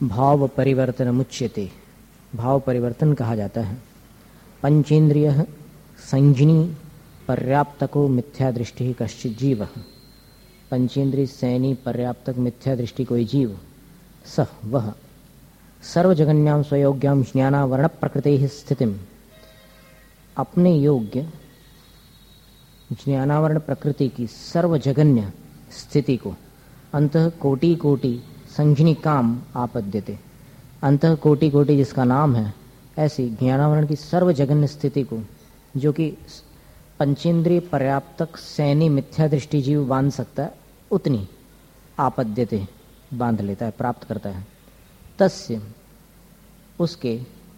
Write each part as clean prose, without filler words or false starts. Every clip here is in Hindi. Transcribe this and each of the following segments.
भाव परिवर्तन मुच्यते, भाव परिवर्तन कहा जाता है। पंचेन्द्रिय संजनी पर्याप्तको मिथ्या दृष्टि कश्चित जीव, पंचेन्द्रिय सैनी पर्याप्तक मिथ्या दृष्टि कोई जीव, सह वह सर्वजगन्याम स्वयोग्याम ज्ञानावरण प्रकृति स्थितिम, अपने योग्य ज्ञानावरण प्रकृति की सर्वजगन्य स्थिति को अंतः कोटि कोटि संजनी काम आपद्यते, अंतः कोटि कोटि जिसका नाम है, ऐसी ज्ञानावरण की सर्वजगन्य स्थिति को जो कि पंचेंद्रिय पर्याप्तक सैनी मिथ्या दृष्टि जीव बांध सकता है, उतनी आपद्यते बांध लेता है, प्राप्त करता है। तस्य उसके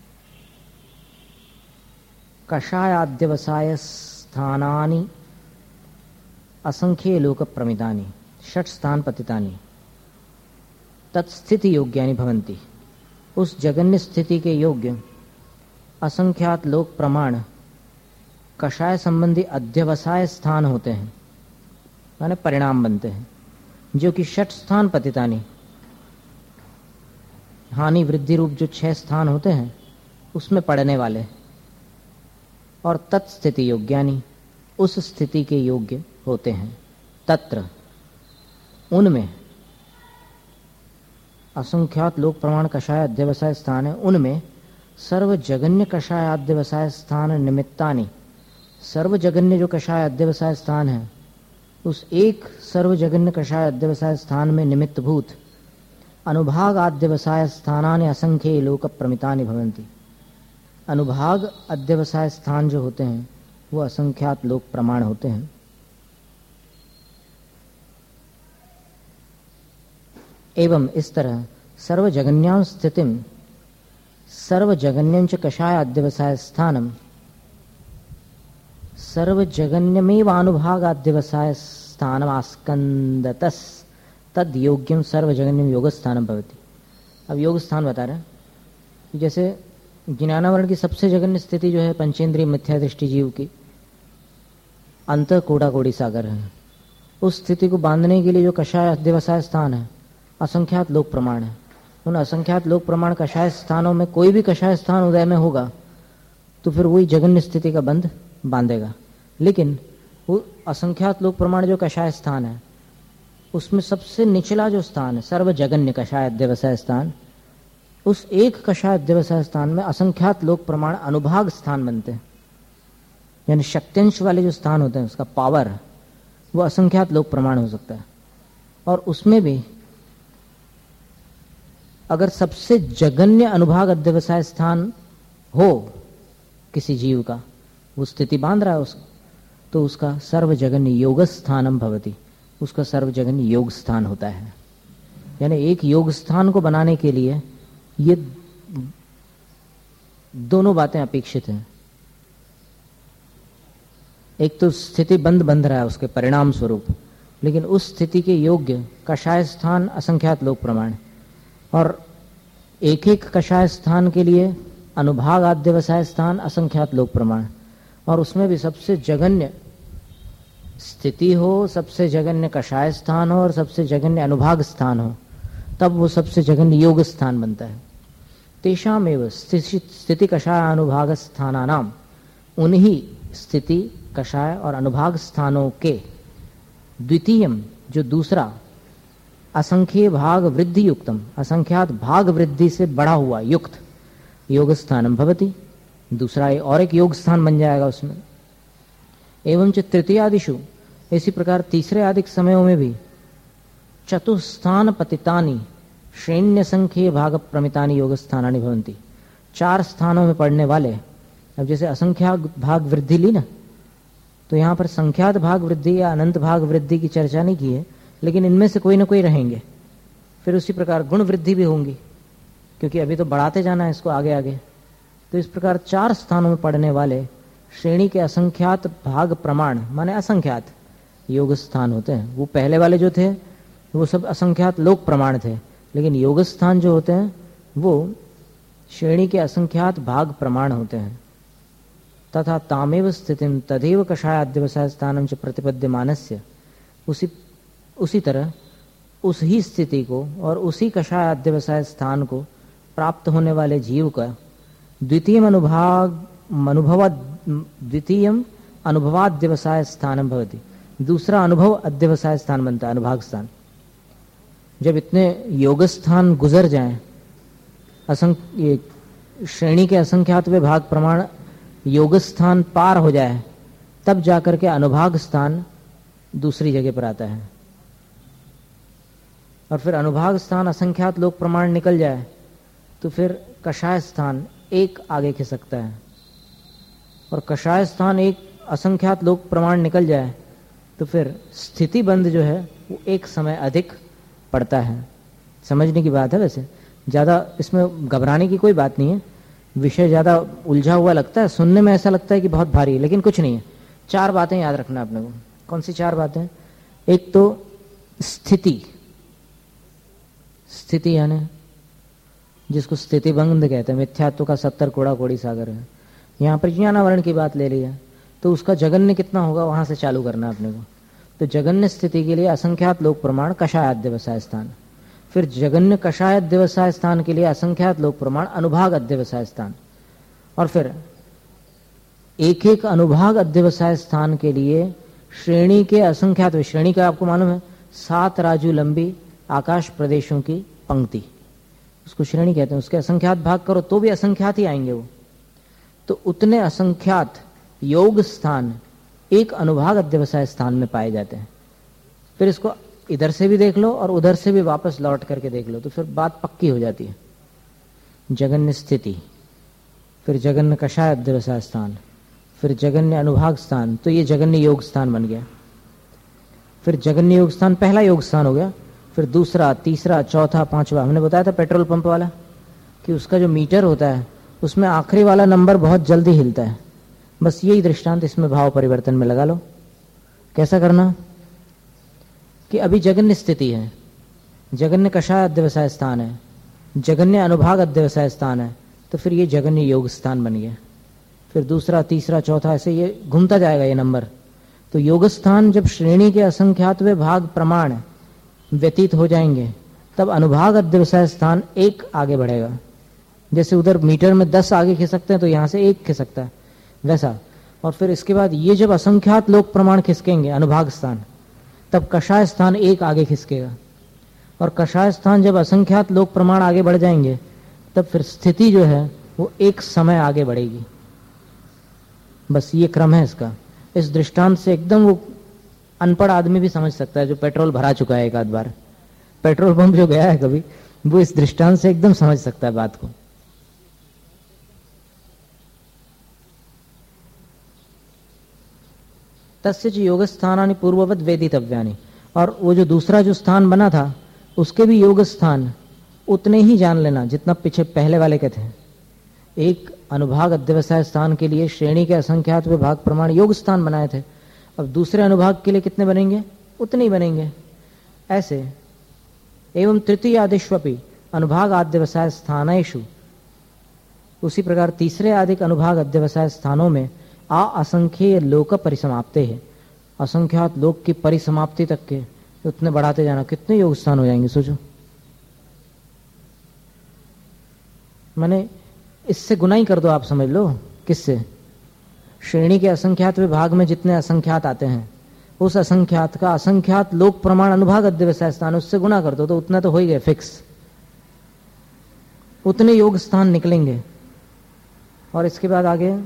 कषायाद्यवसाय स्थानानि असंख्य लोक प्रमितानि षट स्थान पतितानि तत्स्थिति योग्यानि भवन्ति, उस जगन्य स्थिति के योग्य असंख्यात लोक प्रमाण कषाय संबंधी अध्यवसाय स्थान होते हैं, माने परिणाम बनते हैं, जो कि षट स्थान पतितानि हानि वृद्धि रूप जो 6 स्थान होते हैं उसमें पड़ने वाले, और तत्स्थिति योग्यानि उस स्थिति के योग्य होते हैं। तत्र उनमें असंख्यात लोक प्रमाण कषाय अध्यवसाय स्थान है, उनमें सर्वजगन्य कषाय अध्यवसाय स्थान निमित्तानि, सर्वजगन्य जो कषाय अध्यवसाय स्थान है उस एक सर्वजगन्य कषाय अध्यवसाय स्थान में निमित्तभूत अनुभाग अध्यवसाय स्थानानि असंख्य लोक प्रमितानि भवन्ति, अनुभाग अध्यवसाय स्थान जो होते हैं वो असंख्यात लोक प्रमाण होते हैं। एवं इस तरह सर्वजगन्यां स्थितिम सर्वजगन्यं च कषाय अध्यवसाय स्थानम सर्वजगन्यमेव अनुभाग अध्यवसाय स्थानम आस्कंदतस तद योग्यम सर्वजगन्यम योग स्थानम भवति। अब योग स्थान बता रहे हैं, जैसे ज्ञानावरण की सबसे जगन्य स्थिति जो है पंचेंद्रिय मिथ्या दृष्टि जीव की, अंत कोड़ा कोड़ी सागर है, उस स्थिति को बांधने के लिए जो कषाय अध्यवसाय स्थान है असंख्यात लोक प्रमाण है। उन असंख्यात लोक प्रमाण कषाय स्थानों में कोई भी कषाय स्थान उदय में होगा तो फिर वही जगन्य स्थिति का बंध बांधेगा, लेकिन वो असंख्यात लोक प्रमाण जो कषाय स्थान है उसमें सबसे निचला जो स्थान है सर्वजगन्य कषाय अध्यवसाय स्थान, उस एक कषाय अध्यवसाय स्थान में असंख्यात लोक प्रमाण अनुभाग स्थान बनते हैं, यानी शक्त्यंश वाले जो स्थान होते हैं उसका पावर वो असंख्यात लोक प्रमाण हो सकता है। और उसमें भी अगर सबसे जगन्य अनुभाग अध्यवसाय स्थान हो किसी जीव का, वो स्थिति बांध रहा है उसको, तो उसका सर्वजगन्य योग स्थानम भवति, उसका सर्वजगन्य योग स्थान होता है। यानी एक योग स्थान को बनाने के लिए ये दोनों बातें अपेक्षित हैं। एक तो स्थिति बंध रहा है उसके परिणाम स्वरूप, लेकिन उस स्थिति के योग्य कषाय स्थान असंख्यात लोक प्रमाण, और एक एक कषाय स्थान के लिए अनुभाग अध्यवसाय स्थान असंख्यात लोक प्रमाण, और उसमें भी सबसे जगन्य स्थिति हो, सबसे जगन्य कषाय स्थान हो और सबसे जगन्य अनुभाग स्थान हो, तब वो सबसे जगन्य योग स्थान बनता है। तेषामेव स्थिति कषाय अनुभाग स्थानानाम, उन्हीं स्थिति कषाय और अनुभाग स्थानों के द्वितीयम जो दूसरा असंख्य भाग वृद्धि युक्तम, असंख्यात भाग वृद्धि से बढ़ा हुआ युक्त योग स्थानम भवति, दूसरा और एक योग स्थान बन जाएगा उसमें। एवं च तृतीयादिषु, इसी प्रकार तीसरे आदिक समयों में भी चतुस्थान पतितानि श्रेण्य संख्य भाग प्रमितानि योग स्थानानि भवन्ति, 4 स्थानों में पड़ने वाले। अब जैसे असंख्यात भाग वृद्धि ली ना, तो यहाँ पर संख्यात भाग वृद्धि या अनंत भाग वृद्धि की चर्चा नहीं की है, लेकिन इनमें से कोई ना कोई रहेंगे। फिर उसी प्रकार गुण वृद्धि भी होंगी, क्योंकि अभी तो बढ़ाते जाना है इसको आगे आगे। तो इस प्रकार 4 स्थानों में पड़ने वाले श्रेणी के असंख्यात भाग प्रमाण माने असंख्यात योग स्थान होते हैं। वो पहले वाले जो थे वो सब असंख्यात लोक प्रमाण थे, लेकिन योग स्थान जो होते हैं वो श्रेणी के असंख्यात भाग प्रमाण होते हैं। तथा तामेव स्थितिम तदेव कषाय अध्यवसाय स्थानम च प्रतिपद्यमानस्य, उसी तरह उस ही स्थिति को और उसी कषाय अध्यवसाय स्थान को प्राप्त होने वाले जीव का द्वितीयम अनुभवाद्यवसाय स्थानम भवति, दूसरा अनुभव अध्यवसाय स्थान बनता है, अनुभाग स्थान। जब इतने योग स्थान गुजर जाएं, श्रेणी के असंख्यातवे भाग प्रमाण योग स्थान पार हो जाए, तब जाकर के अनुभाग स्थान दूसरी जगह पर आता है। और फिर अनुभाग स्थान असंख्यात लोक प्रमाण निकल जाए तो फिर कषाय स्थान एक आगे खिसकता है, और कषाय स्थान एक असंख्यात लोक प्रमाण निकल जाए तो फिर स्थिति बंध जो है वो एक समय अधिक पड़ता है। समझने की बात है, वैसे ज़्यादा इसमें घबराने की कोई बात नहीं है। विषय ज़्यादा उलझा हुआ लगता है, सुनने में ऐसा लगता है कि बहुत भारी है, लेकिन कुछ नहीं है। 4 बातें याद रखना अपने को। कौन सी 4 बातें? एक तो स्थिति, स्थिति यानी जिसको स्थिति बंध कहते हैं, मिथ्यात्व का 70 कोड़ा कोड़ी सागर है। यहाँ पर ज्ञानावरण की बात ले ली है तो उसका जगन्य कितना होगा वहां से चालू करना अपने को। तो जगन्य स्थिति के लिए असंख्यात लोक प्रमाण कषाय अध्यवसाय स्थान, फिर जगन्य कषाय अध्यवसाय स्थान के लिए असंख्यात लोक प्रमाण अनुभाग अध्यवसाय स्थान, और फिर एक एक अनुभाग अध्यवसाय स्थान के लिए श्रेणी के असंख्यात, श्रेणी का आपको मालूम है 7 राजू लंबी आकाश प्रदेशों की पंक्ति, उसको श्रेणी कहते हैं। उसके असंख्यात भाग करो तो भी असंख्यात ही आएंगे वो। तो उतने असंख्यात योग स्थान एक अनुभाग अध्यवसाय स्थान में पाए जाते हैं। फिर इसको इधर से भी देख लो और उधर से भी वापस लौट करके देख लो तो फिर बात पक्की हो जाती है। जगन्य स्थिति, फिर जगन्य कषाय अध्यवसाय स्थान, फिर जगन्य अनुभाग स्थान, तो ये जगन्य योग स्थान बन गया। फिर जगन्य योग स्थान पहला योग स्थान हो गया, फिर दूसरा, तीसरा, चौथा, पांचवा। हमने बताया था पेट्रोल पंप वाला कि उसका जो मीटर होता है उसमें आखिरी वाला नंबर बहुत जल्दी हिलता है। बस यही दृष्टांत इसमें भाव परिवर्तन में लगा लो। कैसा करना कि अभी जगन्य स्थिति है, जगन्य कषाय अध्यवसाय स्थान है, जगन्य अनुभाग अध्यवसाय स्थान है, तो फिर ये जगन्य योग स्थान बन गया। फिर दूसरा, तीसरा, चौथा, ऐसे ये घूमता जाएगा ये नंबर। तो योग स्थान जब श्रेणी के असंख्यातवे भाग प्रमाण व्यतीत हो जाएंगे तब अनुभाग अध्यवसाय स्थान एक आगे बढ़ेगा। जैसे उधर मीटर में 10 आगे खिसकते हैं तो यहाँ से 1 खिसकता है, वैसा। और फिर इसके बाद ये जब असंख्यात लोक प्रमाण खिसकेंगे अनुभाग स्थान, तब कषाय स्थान 1 आगे खिसकेगा। और कषाय स्थान जब असंख्यात लोक प्रमाण आगे बढ़ जाएंगे तब फिर स्थिति जो है वो एक समय आगे बढ़ेगी। बस ये क्रम है इसका। इस दृष्टांत से एकदम वो अनपढ़ आदमी भी समझ सकता है जो पेट्रोल भरा चुका है एक आध बार, पेट्रोल पंप जो गया है कभी, वो इस दृष्टांत से एकदम समझ सकता है बात को। तस्य च योग स्थानानि पूर्ववत वेदितव्यानि, और वो जो दूसरा जो स्थान बना था उसके भी योग स्थान उतने ही जान लेना जितना पीछे पहले वाले के थे। एक अनुभाग अध्यवसाय स्थान के लिए श्रेणी के असंख्यात विभाग प्रमाण योग स्थान बनाए थे, अब दूसरे अनुभाग के लिए कितने बनेंगे? उतने ही बनेंगे। ऐसे एवं तृतीय आदिष्वपि अनुभाग अध्यवसाय स्थानेषु, उसी प्रकार तीसरे आदिक अनुभाग अध्यवसाय स्थानों में असंख्य लोक परिसमाप्ते है, असंख्यात लोक की परिसमाप्ति तक के उतने बढ़ाते जाना। कितने योग स्थान हो जाएंगे सोचो। माने इससे गुना ही कर दो, आप समझ लो। किससे? श्रेणी के असंख्यात विभाग में जितने असंख्यात आते हैं उस असंख्यात का असंख्यात लोक प्रमाण अनुभाग अध्यवसाय स्थान, उससे गुना कर दो तो उतना तो हो ही गए फिक्स। उतने योग स्थान निकलेंगे। और इसके बाद आगे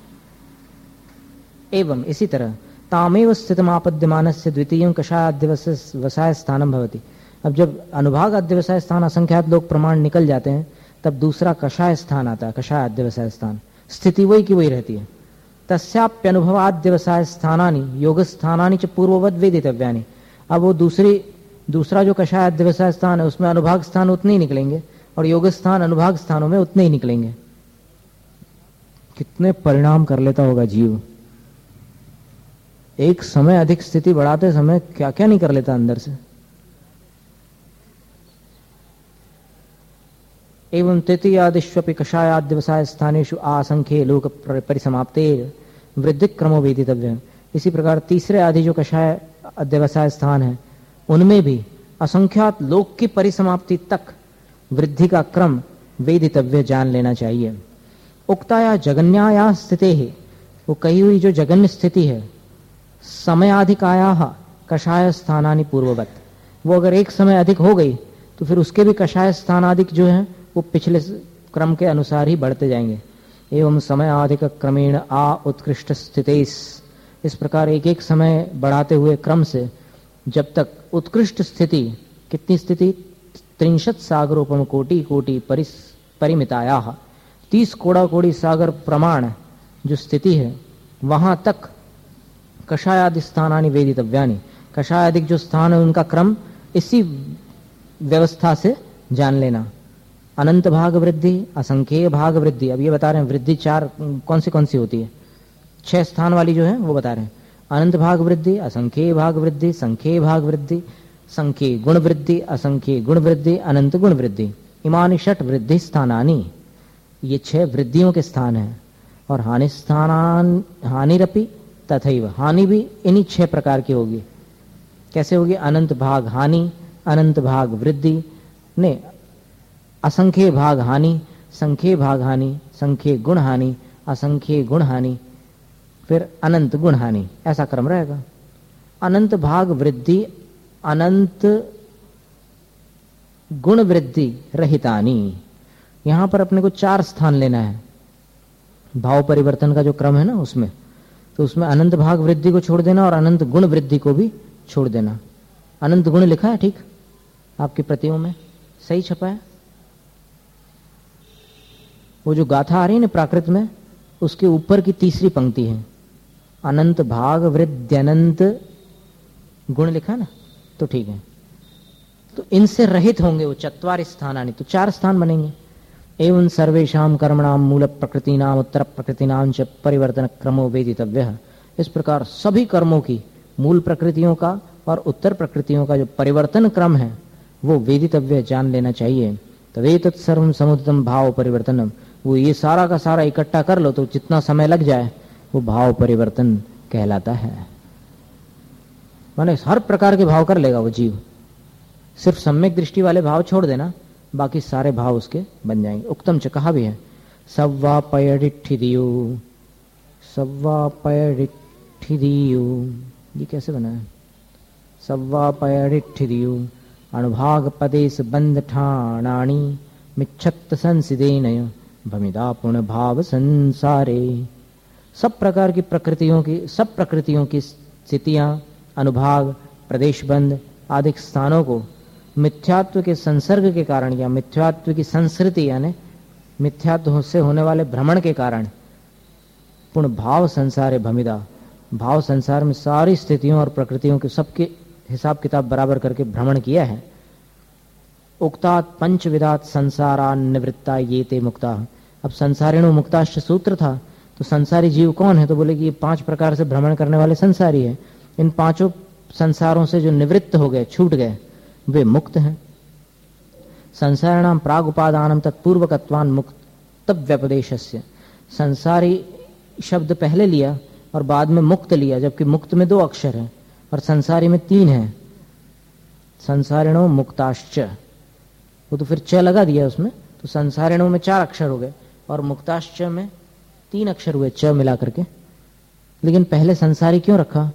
एवं इसी तरह तामेव स्थितमापद्यमानस्य द्वितीयं कषाय अध्यवसाय स्थानम भवति। अब जब अनुभाग अध्यवसाय स्थान असंख्यात लोक प्रमाण निकल जाते हैं तब दूसरा कषाय स्थान आता है, कषाय अध्यवसाय स्थान। स्थिति वही की वही रहती है। तस्याप्यनुभवाद्यवसाय स्थानानि योग स्थानानि च पूर्ववत वेदितव्यानि। अब वो दूसरा जो कषाय अध्यवसाय स्थान है उसमें अनुभाग स्थान उतने ही निकलेंगे और योग स्थान अनुभाग स्थानों में उतने ही निकलेंगे। कितने परिणाम कर लेता होगा जीव। एक समय अधिक स्थिति बढ़ाते समय क्या क्या नहीं कर लेता अंदर से। एवं तृतीयादिष्वपि कषायाद्यवसाय स्थानेषु असंख्ये लोक परिसमाप्ते वृद्धि क्रमो वेदितव्य। इसी प्रकार तीसरे आदि जो कषाय अध्यवसाय स्थान है उनमें भी असंख्यात लोक की परिसमाप्ति तक वृद्धि का क्रम वेदितव्य जान लेना चाहिए। उक्ताया जगन्याया स्थिते है, वो कही हुई जो जगन्य स्थिति है, समयाधिकाया कषाय स्थानानि पूर्ववत, वो अगर एक समय अधिक हो गई तो फिर उसके भी कषाय स्थानाधिक जो है वो पिछले क्रम के अनुसार ही बढ़ते जाएंगे। एवं समय अधिक क्रमेण आ उत्कृष्ट स्थितेस, इस प्रकार एक एक समय बढ़ाते हुए क्रम से जब तक उत्कृष्ट स्थिति, कितनी स्थिति, 63 सागरोपम कोटि कोटि परिमिताया, 30 कोड़ा कोड़ी सागर प्रमाण जो स्थिति है वहां तक कषायादि स्थानानि वेदितव्यानि, कषायादिक जो स्थान है उनका क्रम इसी व्यवस्था से जान लेना। अनंत भाग वृद्धि, असंख्येय भाग वृद्धि, अब ये बता रहे हैं वृद्धि चार कौन सी होती है, 6 स्थान वाली जो है वो बता रहे हैं। अनंत भाग वृद्धि, असंख्येय भाग वृद्धि, संख्येय भाग वृद्धि, संख्येय गुण वृद्धि, असंख्येय गुण वृद्धि, अनंत गुण वृद्धि, इमानि षट वृद्धि स्थानानि, ये 6 वृद्धियों के स्थान हैं। और हानि स्थानान हानिरपि तथैव, हानि भी इन्हीं 6 प्रकार की होगी। कैसे होगी? अनंत भाग हानि, अनंत भाग वृद्धि, ने असंख्य भाग हानि, संख्य भाग हानि, संख्य गुण हानि, असंख्य गुण हानि, फिर अनंत गुण हानि, ऐसा क्रम रहेगा। अनंत भाग वृद्धि, अनंत गुण वृद्धि रहितानी, यहां पर अपने को 4 स्थान लेना है भाव परिवर्तन का जो क्रम है ना उसमें, तो उसमें अनंत भाग वृद्धि को छोड़ देना और अनंत गुण वृद्धि को भी छोड़ देना। अनंत गुण लिखा है ठीक आपकी प्रतियों में, सही छपा है। वो जो गाथा आ रही है ना प्राकृत में, उसके ऊपर की तीसरी पंक्ति है, अनंत भाग वृद्ध्यनंत गुण लिखा है ना, तो ठीक है। तो इनसे रहित होंगे वो 4 स्थानानि, तो 4 स्थान बनेंगे। एवं सर्वेषां कर्मणां मूल प्रकृतिनाम उत्तर प्रकृतिनां च परिवर्तन क्रमो वेदितव्यः, इस प्रकार सभी कर्मों की मूल प्रकृतियों का और उत्तर प्रकृतियों का जो परिवर्तन क्रम है वो वेदितव्य जान लेना चाहिए। तदेतत् सर्वं समुदितं भाव परिवर्तनम, वो ये सारा का सारा इकट्ठा कर लो तो जितना समय लग जाए वो भाव परिवर्तन कहलाता है। माने हर प्रकार के भाव कर लेगा वो जीव, सिर्फ सम्यक दृष्टि वाले भाव छोड़ देना, बाकी सारे भाव उसके बन जाएंगे। उक्तम च कहा भी है, सव्वा पयडिठिदियो, सव्वा पयडिठिदियो, ये कैसे बना है? सव्वा पयडिठिदियो अणुभाग पदेश बंध ठाणाणी मिच्छत्त संसिदेनय भमिदा पुण्य भाव संसारे। सब प्रकार की प्रकृतियों की, सब प्रकृतियों की स्थितियां, अनुभाग, प्रदेश बंध आदि स्थानों को मिथ्यात्व के संसर्ग के कारण या मिथ्यात्व की संस्कृति यानी मिथ्यात्व से होने वाले भ्रमण के कारण पुण्य भाव संसारे भमिदा, भाव संसार में सारी स्थितियों और प्रकृतियों के सबके हिसाब किताब बराबर करके भ्रमण किया है। उक्तात् पंचविदात संसारान निवृत्ता ये ते मुक्ता, अब संसारिणो मुक्ताश्च सूत्र था, तो संसारी जीव कौन है? तो बोले कि ये 5 प्रकार से भ्रमण करने वाले संसारी है। इन 5 संसारों से जो निवृत्त हो गए, छूट गए, वे मुक्त हैं। संसारिणाम प्राग उपादानम तत्पूर्वकत्वान मुक्त व्यपदेशस्य, संसारी शब्द पहले लिया और बाद में मुक्त लिया, जबकि मुक्त में 2 अक्षर है और संसारी में 3 है। संसारिणो मुक्ताश्च, वो तो फिर च लगा दिया उसमें, तो संसारिणों में 4 अक्षर हो गए और मुक्ताश्च में 3 अक्षर हुए च मिला करके। लेकिन पहले संसारी क्यों रखा?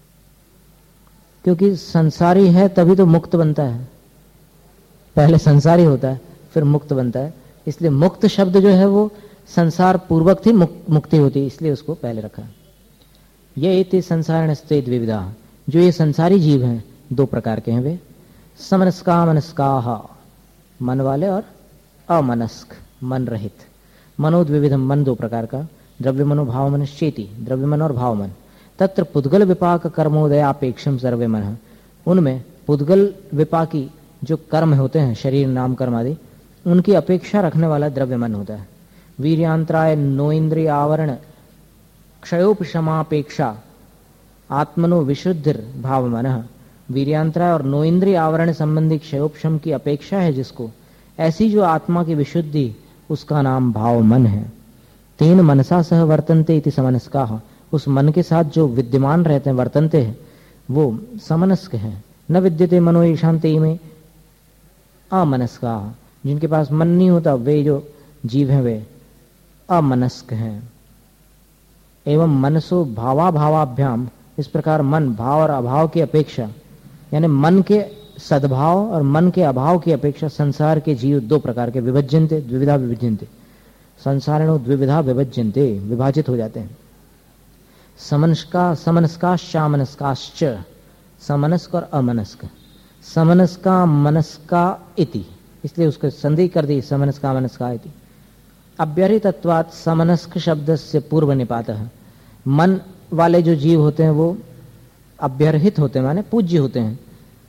क्योंकि संसारी है तभी तो मुक्त बनता है, पहले संसारी होता है फिर मुक्त बनता है, इसलिए मुक्त शब्द जो है वो संसार पूर्वक थी मुक्ति होती, इसलिए उसको पहले रखा। ये इति संसारिणस्ते द्विविधा, जो ये संसारी जीव हैं 2 प्रकार के हैं वे, समनस्का मनस्काः, मन वाले और अमनस्क मन रहित। मनोद्विविधम, मन 2 प्रकार का, द्रव्य मनो भाव मनश्चेति, द्रव्य मन और भाव मन। तत्र पुद्गल विपाक कर्मोदयापेक्षम सर्वे मन, उनमें पुद्गल विपाकी जो कर्म होते हैं, शरीर नाम कर्म आदि, उनकी अपेक्षा रखने वाला द्रव्य मन होता है। वीर्यांतराय नो इंद्रिय आवरण क्षयोपशमापेक्षा आत्मनो विशुद्धिर भाव मन, वीर्यांतराय और नो इंद्रिय आवरण संबंधी क्षयोपशम की अपेक्षा है जिसको, ऐसी जो आत्मा की विशुद्धि, उसका नाम भाव मन है। तेन मनसा सह वर्तन्ते इति समनस्काः, उस मन के साथ जो विद्यमान रहते हैं, वर्तन्ते हैं, वो समनस्क हैं। न विद्यते मनो ईशांति में अमनस्का, जिनके पास मन नहीं होता वे जो जीव हैं वे अमनस्क हैं। एवं मनसो भावा भावाभ्याम, इस प्रकार मन भाव और अभाव की अपेक्षा, यानी मन के सद्भाव और मन के अभाव की अपेक्षा संसार के जीव दो प्रकार के विभज्यन्ते द्विविधा विभज्यन्ते, संसारिणो द्विविधा विभज्यन्ते, विभाजित हो जाते हैं। समनस्काश्चामनस्काश्च, समनस्क और अमनस्क। समनस्का मनस्का इति, इसलिए उसको संधि कर दी समनस्का मनस्का इति। अव्यरितत्वात् समनस्क शब्द से पूर्व निपातः, मन वाले जो जीव होते हैं वो अभ्यर्हित होते हैं, माने पूज्य होते हैं।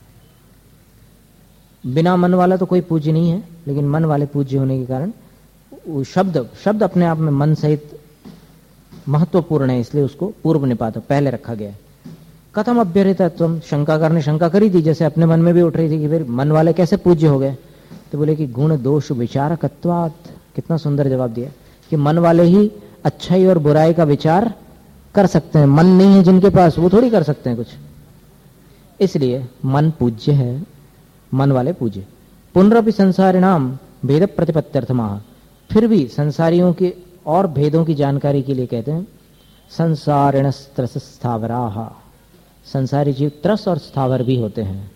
बिना मन वाला तो कोई पूज्य नहीं है, लेकिन मन वाले पूज्य होने के कारण वो शब्द अपने आप में मन सहित महत्वपूर्ण है, इसलिए उसको पूर्व निपात पहले रखा गया है। कथम अभ्यर्हितत्वम, शंकाकार ने शंका करी थी, जैसे अपने मन में भी उठ रही थी कि फिर मन वाले कैसे पूज्य हो गए, तो बोले कि गुण दोष विचारकत्वात्, कितना सुंदर जवाब दिया कि मन वाले ही अच्छाई और बुराई का विचार कर सकते हैं, मन नहीं है जिनके पास वो थोड़ी कर सकते हैं कुछ, इसलिए मन पूज्य है, मन वाले पूज्य। पुनरपि संसारिणाम भेद प्रतिपत्त्यर्थमाह, फिर भी संसारियों के और भेदों की जानकारी के लिए कहते हैं संसारिणस्त्रस स्थावराः, संसारी जीव त्रस और स्थावर भी होते हैं।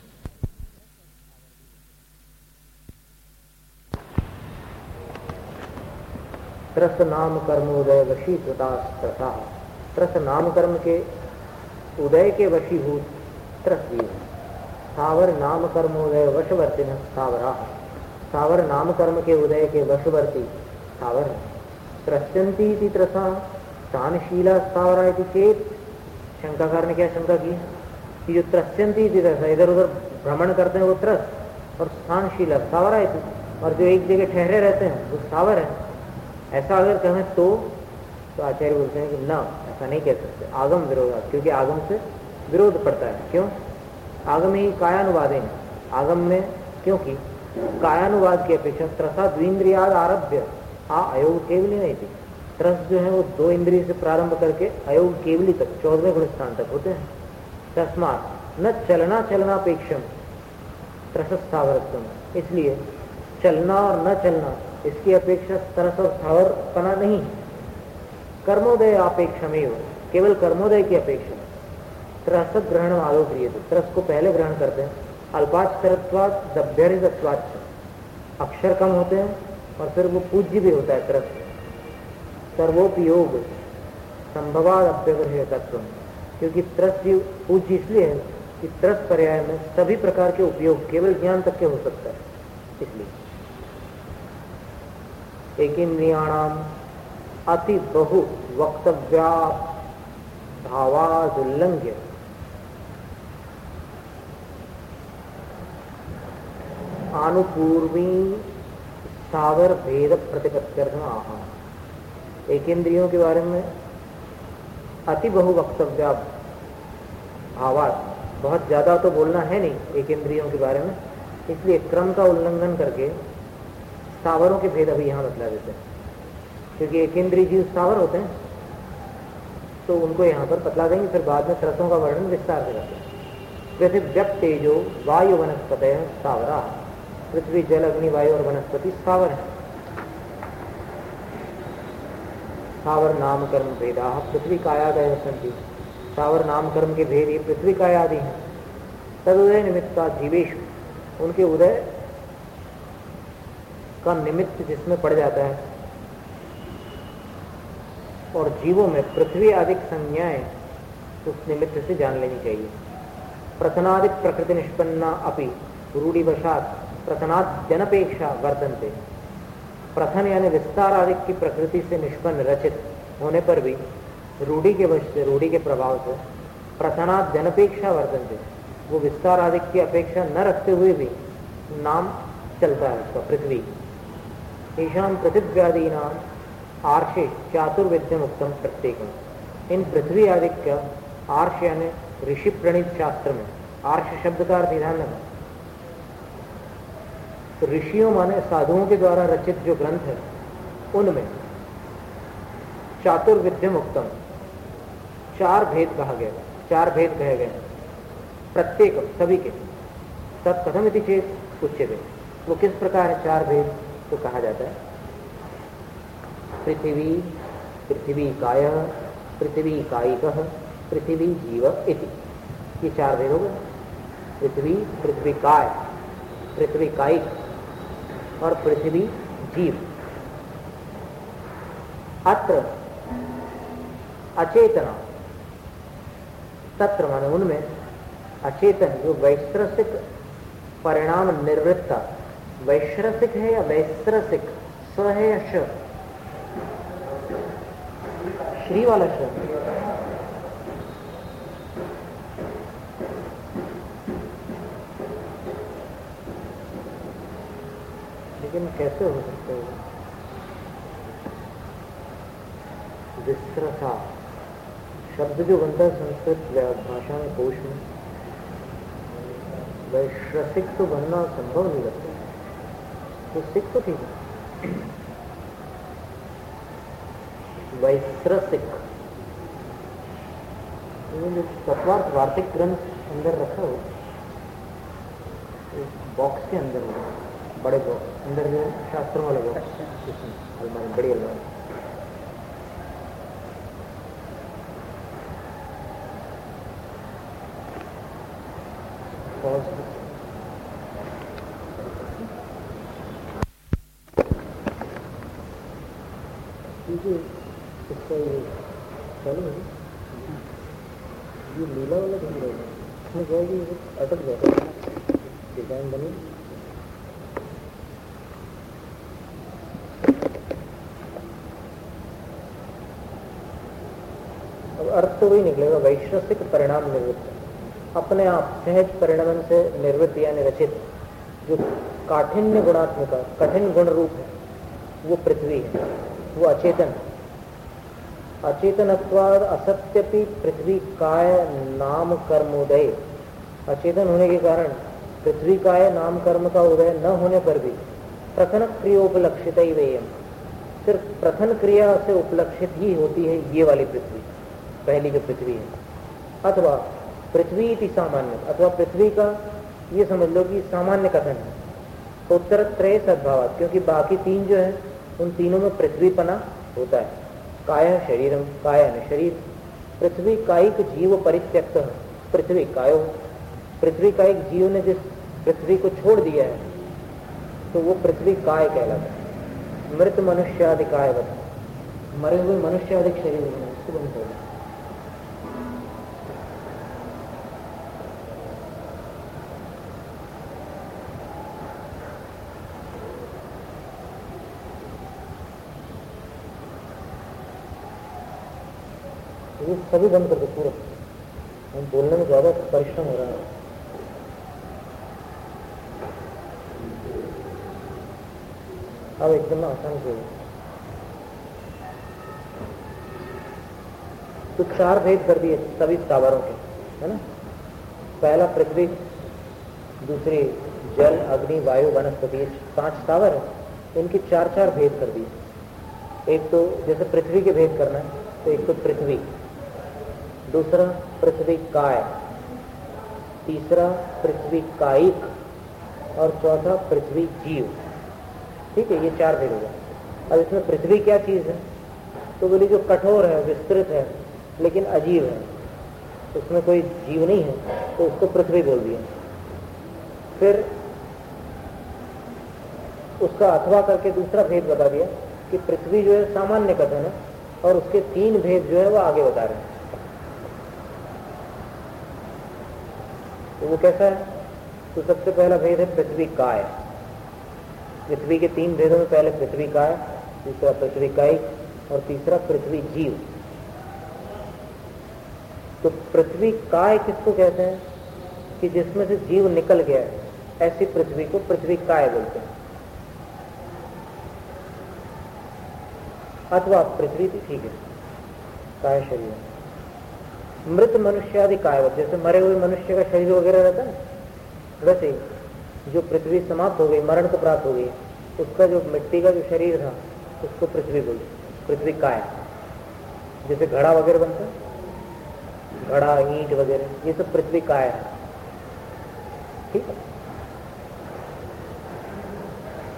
त्रस नाम कर्म उदय वशीभूता त्रसा, त्रस नाम कर्म के उदय के वशीभूत त्रस जीव। स्थावर नाम कर्म उदय वशवर्ती स्थावरा, स्थावर नाम कर्म के उदय के वशवर्ती स्थावर। त्रस्यन्ति इति त्रसा स्थानशीला स्थावरा इति चेत, शंकाकार ने क्या शंका की कि जो त्रस्यन्ति इति त्रसा, इधर उधर भ्रमण करते हैं वो त्रस, और स्थानशीला स्थावरा इति, और जो एक जगह ठहरे रहते हैं वो स्थावर है। ऐसा अगर कहें तो आचार्य बोलते हैं कि ना, ऐसा नहीं कह सकते, आगम विरोध, क्योंकि आगम से विरोध पड़ता है। क्यों? आगम ही कायानुवाद है, आगम में, क्योंकि कायानुवाद की अपेक्षा त्रसा द्विंद्रियाद आरभ्य अयोग केवली नहीं थी। त्रस जो है वो दो इंद्रिय से प्रारंभ करके अयोग केवली तक 14वें गुण स्थान तक होते हैं। तस्मात् न चलना चलनापेक्षम त्रस स्थावरत्वम, इसलिए चलना और न चलना इसकी अपेक्षा त्रस और स्थावरपना नहीं, कर्मोदय अपेक्षमेव, केवल कर्मोदय की अपेक्षा। त्रस ग्रहण आदो क्रिय, त्रस को पहले ग्रहण करते हैं। अल्पाक्षरत्वात् दभ्यरितत्वात्, अक्षर कम होते हैं और फिर वो पूज्य भी होता है त्रस। सर्वोपयोग संभवाद अभ्यवहितत्व, क्योंकि त्रस भी पूज्य इसलिए है कि त्रस पर्याय में सभी प्रकार के उपयोग केवल ज्ञान तक के हो सकता है, इसलिए। एकेन्द्रियाणाम अति बहु वक्तव्या भावादुल्लंघ्य आनुपूर्वी स्थावर भेद प्रतिपत्त्यर्थम आहा। एकेंद्रियों के बारे में अति बहु वक्तव्या भावात, बहुत ज्यादा तो बोलना है नहीं एकेंद्रियों के बारे में, इसलिए क्रम का उल्लंघन करके स्थावरों के भेद अभी यहाँ बतला देते हैं। क्योंकि एकेंद्रीय जीव स्थावर होते हैं तो उनको यहाँ पर बतला देंगे, फिर बाद में त्रसों का वर्णन विस्तार से करते हैं। पृथिव्यप तेजो वायु वनस्पतयः स्थावरा, पृथ्वी जल अग्नि वायु और वनस्पति स्थावर है। स्थावर नाम कर्म भेदा पृथ्वी कायादय सन्ति, स्थावर नाम कर्म के भेद ये पृथ्वी कायादि हैं। तदुदय निमित्ता जीवेशु, उनके उदय का निमित्त जिसमें पड़ जाता है, और जीवों में पृथ्वी आदि संज्ञाएं उस निमित्त से जान लेनी चाहिए। प्रथनादिक प्रकृति निष्पन्ना अपि रूढ़िवशात प्रथनाद्यनपेक्षा वर्तन्ते, प्रथन यानी विस्तार आदि की प्रकृति से निष्पन्न रचित होने पर भी रूढ़ि के वश से, रूढ़ि के प्रभाव से प्रथनाद्यनपेक्षा वर्तन्ते, वो विस्तार आदि की अपेक्षा न रखते हुए भी नाम चलता है उसका पृथ्वी। ईशान पृथिव्यादि नाम आर्षे चातुर्विद्यम उत्तम प्रत्येकम, इन पृथ्वी आदि का आर्ष यानी ऋषि प्रणीत शास्त्र में, आर्ष शब्द का अर्थ ध्यान रखना, तो ऋषियों माने साधुओं के द्वारा रचित जो ग्रंथ है उनमें चातुर्विद्यम उत्तम, चार भेद कहा गया, चार भेद कहे गए प्रत्येक सभी के। तत्कथमिति चेत उच्यते, वो किस प्रकार है चार भेद तो कहा जाता है। पृथिवी, पृथ्वी काय, पृथ्वी कायिकः, पृथ्वी जीव इति, ये चार भेद हो गए। पृथ्वी, पृथ्वी काय, पृथ्वी कायिक और पृथ्वी जीव। अत्र अचेतना, तत्र माने उनमें, अचेतन जो वैश्रसिक परिणाम निर्वृत्ता, वैश्रसिक है या वैश्रसिक, स है या श, श्री वाला श, लेकिन कैसे हो सकते हो? विस्रसा शब्द जो बनता है संस्कृत भाषा में, कोश में, वैश्रसिक तो बनना संभव नहीं लगता, तो सिख तो ठीक है। वैश्रसिक जो तत्वार्थ वार्तिक ग्रंथ अंदर रखा हो, बॉक्स के अंदर हो, बड़े बॉक्स अंदर जो शास्त्रों वाला बॉक्स, अलमारी, बड़ी अलमारी, इसका ये चालू है, ये नीला वाला ढूंढ रहा है, इसमें जाएगी अटक जाता है, डिजाइन बनी। अब अर्थ तो वही निकलेगा, वैश्रसिक परिणाम निवृत्त, अपने आप सहज परिणाम से निर्वृत्त यानी रचित, जो काठिन्य गुणात्मिका, कठिन गुण रूप है, वो पृथ्वी है, वो अचेतन। अचेतनत्वाद असत्यपि पृथ्वी काय नाम कर्मोदय, अचेतन होने के कारण पृथ्वी काय नाम कर्म का उदय न होने पर भी प्रथन क्रियोपलक्षित ही वेयम, सिर्फ प्रथन क्रिया से उपलक्षित ही होती है ये वाली पृथ्वी, पहली जो पृथ्वी है। अथवा पृथ्वी इति सामान्य, अथवा पृथ्वी का ये समझ लो कि सामान्य कथन है। तो उत्तरत्रय सद्भाव, क्योंकि बाकी तीन जो है उन तीनों में पृथ्वीपना होता है। काय शरीरम, काय न शरीर, पृथ्वी कायिक जीव परित्यक्त, पृथ्वी कायो, पृथ्वी कायिक जीव ने जिस पृथ्वी को छोड़ दिया है तो वो पृथ्वी काय कहलाता है। मृत मनुष्यादि कायवत, मरे हुए मनुष्यादिक शरीर में उसको बंद होगा। ये सभी बंद कर दो पूरा, हम बोलने में ज्यादा परिश्रम हो रहा है। अब एकदम आसान से तो चार भेद कर दिए सभी स्थावरों के, है ना। पहला पृथ्वी, दूसरी जल, अग्नि, वायु, वनस्पति, 5 स्थावर है, इनके 4 भेद कर दिए। एक तो जैसे पृथ्वी के भेद करना है तो एक तो पृथ्वी, दूसरा पृथ्वी काय, तीसरा पृथ्वी कायिक और चौथा पृथ्वी जीव। ठीक है, ये 4 भेद हो गए। अब इसमें पृथ्वी क्या चीज है तो बोली जो कठोर है, विस्तृत है, लेकिन अजीव है, उसमें कोई जीव नहीं है तो उसको पृथ्वी बोल दिया। फिर उसका अथवा करके दूसरा भेद बता दिया कि पृथ्वी जो है सामान्य कथन है और उसके 3 भेद जो है वो आगे बता रहे हैं। तो वो कैसा है? तो सबसे पहला भेद है पृथ्वी काय। पृथ्वी के 3 भेदों में पहले पृथ्वी काय, दूसरा पृथ्वी कायिक और तीसरा पृथ्वी जीव। तो पृथ्वी काय किसको कहते हैं कि जिसमें से जीव निकल गया है, ऐसी पृथ्वी को पृथ्वी काय बोलते हैं। अथवा पृथ्वी भी ठीक है, काय शरीर। मृत मनुष्य आदि कायवत, जैसे मरे हुए मनुष्य का शरीर वगैरह रहता है, वैसे जो पृथ्वी समाप्त हो गई, मरण को प्राप्त हो गई, उसका जो मिट्टी का जो शरीर था उसको पृथ्वी बोलते, पृथ्वी काय। जैसे घड़ा वगैरह बनता है, घड़ा, ईंट वगैरह, ये सब पृथ्वी काय है। ठीक है,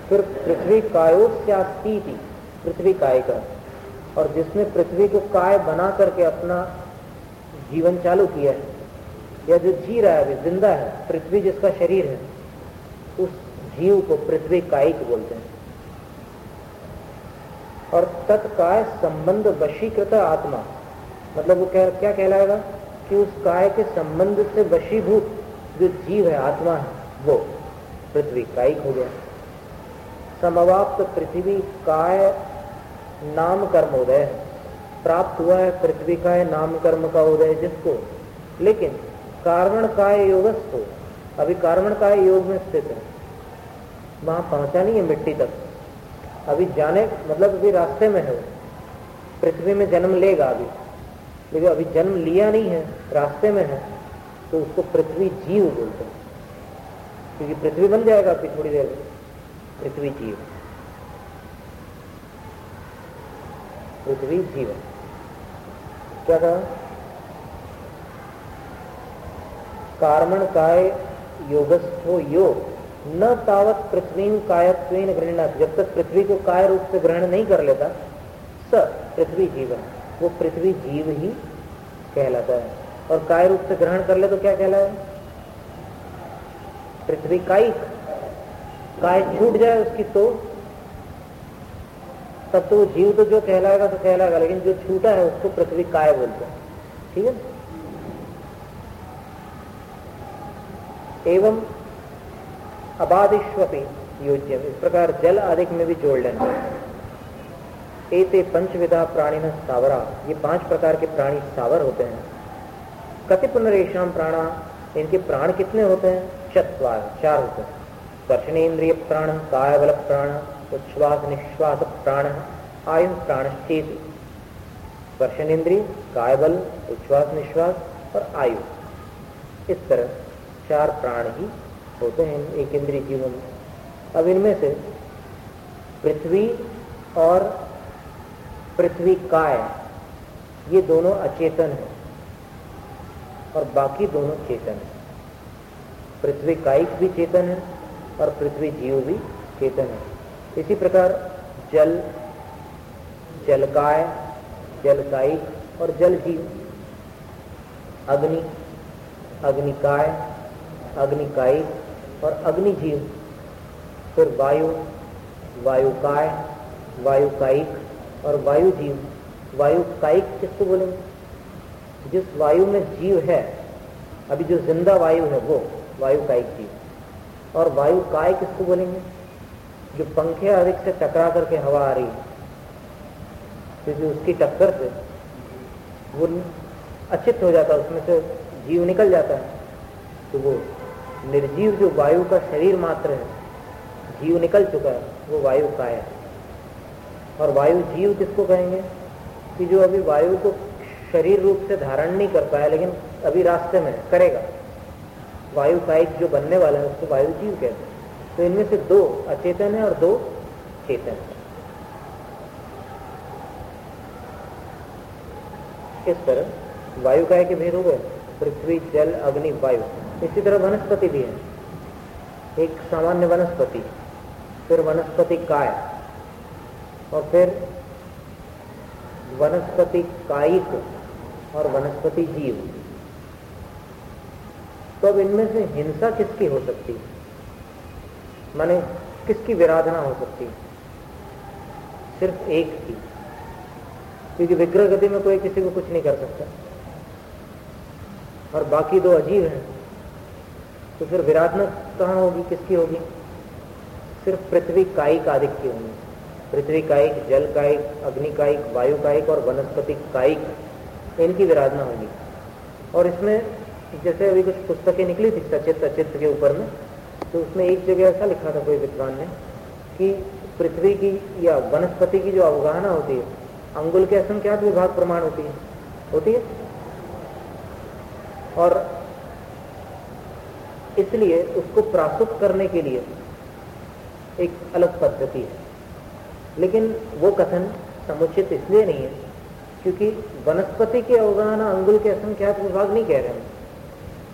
फिर पृथ्वी कायोस्यास्ती थी, पृथ्वी काय का, और जिसने पृथ्वी को काय बना करके अपना जीवन चालू किया है, या जो जी रहा है अभी जिंदा है, पृथ्वी जिसका शरीर है, उस जीव को पृथ्वी कायिक बोलते हैं। और तत्काय संबंध वशीकृत आत्मा, मतलब वो क्या कहलाएगा कि उस काय के संबंध से वशीभूत जो जीव है, आत्मा है, वो पृथ्वी कायिक हो गया। समवाप्त पृथ्वी काय नाम कर्मोदय, प्राप्त हुआ है पृथ्वी काय नाम कर्म का उदय जिसको, लेकिन कार्बण काय योगस्थ हो, अभी कार्बण काय योग में स्थित है, वहां पहुंचा नहीं है मिट्टी तक, अभी जाने मतलब अभी रास्ते में है, पृथ्वी में जन्म लेगा अभी, लेकिन अभी जन्म लिया नहीं है, रास्ते में है, तो उसको पृथ्वी जीव बोलते हैं, क्योंकि पृथ्वी बन जाएगा अभी थोड़ी देर में, पृथ्वी जीव, पृथ्वी जीव। क्या कहा? कार्मण काय योगस्थो योग न तावत पृथ्वी कायत्वेन गृह्णाति, जब तक पृथ्वी को काय रूप से ग्रहण नहीं कर लेता, स पृथ्वी जीवन, वो पृथ्वी जीव ही कहलाता है। और काय रूप से ग्रहण कर ले तो क्या कहलाए? पृथ्वी कायिक। काय छूट जाए उसकी तो तब तो जीव तो जो कहलाएगा तो कहलाएगा, लेकिन जो छूटा है उसको पृथ्वी काय बोलते हैं। ठीक है। एवं अबादिष्वपि योज्यम, इस प्रकार जल आदि में भी जोड़ लेना। एते पंचविधा प्राणिन स्थावरा, ये 5 प्रकार के प्राणी स्थावर होते हैं। कति पुनरेषाम प्राणा, इनके प्राण कितने होते हैं? 4 होते हैं। स्पर्शनेन्द्रिय प्राण, कायबल प्राण, उच्छ्वास निश्वास प्राण, आयु प्राणश्चेति। स्पर्शनेन्द्रिय, कायबल, उच्छ्वास निश्वास और आयु, इस तरह 4 प्राण ही होते हैं एक इंद्रिय जीवों में। अब इनमें से पृथ्वी और पृथ्वी काय, ये दोनों अचेतन हैं और बाकी दोनों चेतन हैं। पृथ्वी कायिक भी चेतन है और पृथ्वी जीव भी चेतन है। इसी प्रकार जल, जलकाय, जलकायिक और जल जीव, अग्नि, अग्निकाय, अग्निकायिक और अग्निजीव, फिर वायु, वायुकाय, वायुकायिक और वायुजीव। वायुकायिक किसको बोलेंगे? जिस वायु में जीव है, अभी जो जिंदा वायु है वो वायुकायिक जीव। और वायुकाय किसको बोलेंगे? जो पंखे अधिक से टकरा करके हवा आ रही है, क्योंकि उसकी टक्कर से वो अचित हो जाता है, उसमें से जीव निकल जाता है, तो वो निर्जीव जो वायु का शरीर मात्र है, जीव निकल चुका है, वो वायु काय है। और वायु जीव किसको कहेंगे? कि जो अभी वायु को शरीर रूप से धारण नहीं कर पाया, लेकिन अभी रास्ते में करेगा, वायु कायिक जो बनने वाला है उसको वायु जीव कहते हैं। तो इनमें से 2 अचेतन है और 2 चेतन है। इस तरह वायु काय के भेद हो गए, पृथ्वी, जल, अग्नि, वायु। इसी तरह वनस्पति भी है, एक सामान्य वनस्पति, फिर वनस्पति काय, और फिर वनस्पति कायिक और वनस्पति जीव। तो अब इनमें से हिंसा किसकी हो सकती है, माने किसकी विराधना हो सकती है? सिर्फ एक की, क्योंकि विग्रह गति में कोई किसी को कुछ नहीं कर सकता और बाकी 2 अजीव हैं, तो फिर विराधना कहाँ होगी, किसकी होगी? सिर्फ पृथ्वी कायिक आदि की होगी। पृथ्वी कायिक, जल कायिक, अग्नि कायिक, वायु कायिक और वनस्पति कायिक, इनकी विराधना होगी। और इसमें जैसे अभी कुछ पुस्तकें निकली थी सचित अचित के ऊपर में, तो उसमें एक जगह ऐसा लिखा था कोई विद्वान ने कि पृथ्वी की या वनस्पति की जो अवगाहना होती है, अंगुल के असंख्यात विभाग प्रमाण होती है, और इसलिए उसको प्रासुत करने के लिए एक अलग पद्धति है। लेकिन वो कथन समुचित इसलिए नहीं है क्योंकि वनस्पति की अवगाहना अंगुल के असंख्यात विभाग नहीं कह रहे हैं।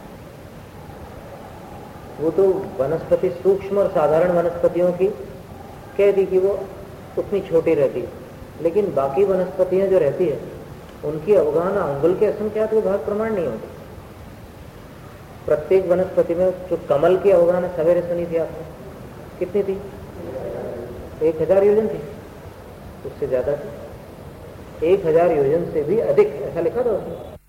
वो तो वनस्पति, सूक्ष्म और साधारण वनस्पतियों की कह दी कि वो उतनी छोटी रहती है, लेकिन बाकी वनस्पतियां जो रहती है उनकी अवगाहना अंगुल के असंख्यात विभाग प्रमाण नहीं होती। प्रत्येक वनस्पति में जो कमल की अवगाहना सवेरे सुनी थी आपने, कितनी थी? 1000 योजन थी, उससे ज्यादा थी, 1000 योजन से भी अधिक, ऐसा लिखा था उसमें।